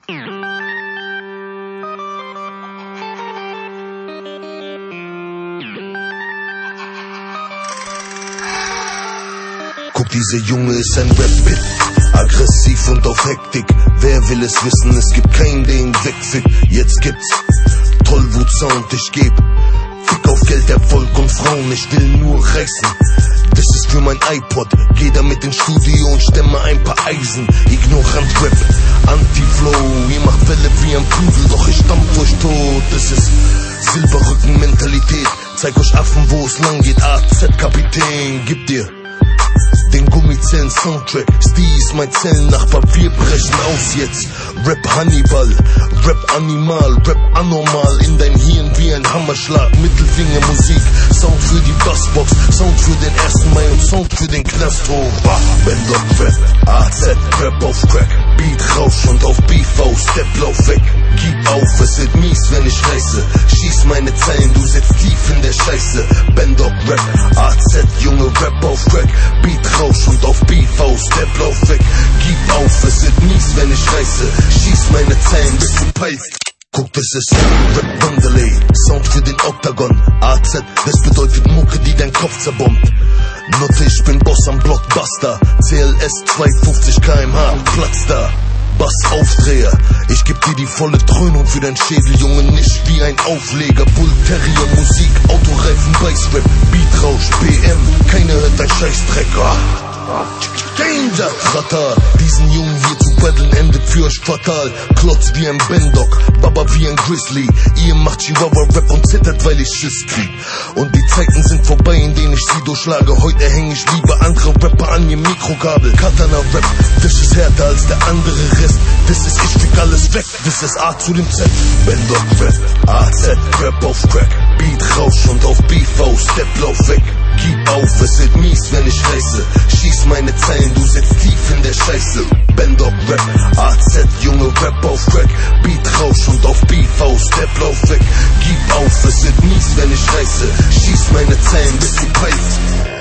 Guck, dieser Junge ist ein Rap-Bit, aggressiv und auf Hektik. Wer will es wissen, es gibt keinen, der ihn wegfickt. Jetzt gibt's Tollwut-Sound, ich geb Fick auf Geld, Erfolg und Frauen, ich will nur reißen. Das ist für mein iPod, geh damit ins Studio und stemme ein paar Eisen. Ignorant-Rap, Anti-Flow, ihr macht Welle wie ein Pudel, doch ich stampf euch tot. Das ist Silberrücken-Mentalität, zeig euch Affen, wo es lang geht. AZ-Kapitän, gib dir den Gummizellen-Soundtrack, Steve ist mein Zellennachbar, wir brechen aus jetzt. Rap Hannibal, Rap Animal, Rap anormal, in dein Hirn wie ein Hammerschlag, Mittelfinger Musik, Sound für die Bassbox, Sound für den 1. Mai und Sound für den Knasthof. Bend up Rap, AZ, Rap auf Crack, Beat Rausch und auf Beef aus, Step lauf weg. Gib auf, es wird mies, wenn ich reiße, schieß meine Zeilen, du sitzt tief in der Scheiße. Bend up Rap, AZ, Junge, Rap auf Crack, Beat Rausch und auf Beef aus, Step lauf weg. Gib auf, es wird mies, wenn ich reiße, schieß meine Zeilen, bis du peilst. Guck, das ist Rap Wanderley, Sound für den Oktagon. AZ, das bedeutet Mucke, die dein Kopf zerbombt. Note, ich bin Boss am Blockbuster, CLS 250 km/h, Platz da. Bass-Aufdreher, ich geb dir die volle Dröhnung für dein Schädel, Junge, nicht wie ein Aufleger. Bull Terrier, Musik, Autoreifen, Bassrap, Beatrausch, BM, keiner hört dein Scheißdreck. Danger! Ratar, diesen Jungen hier zu battlen endet für euch fatal. Klotz wie ein Bendok, Baba wie ein Grizzly. Ihr macht Chihuahua-Rap und zittert, weil ich Schiss krieg. Und die Zeiten sind vorbei, in denen ich sie durchschlage. Heute häng ich lieber andere Rapper an ihr Mikrokabel. Katana-Rap, das ist härter als der andere Rest. Das ist ich fick alles weg, das ist A zu dem Z. Bendok-Rap, AZ, Rap auf Crack, Beat Rausch und auf Beef aus, Step lauf weg. Gib auf, es wird mies, wenn ich reiße, schieß meine Zeilen, du sitzt tief in der Scheiße. Bend up Rap, AZ, Junge, Rap auf Crack, Beat Rausch und auf Beef aus, Step lauf weg. Gib auf, es wird mies, wenn ich reiße, schieß meine Zeilen, bis du peilst.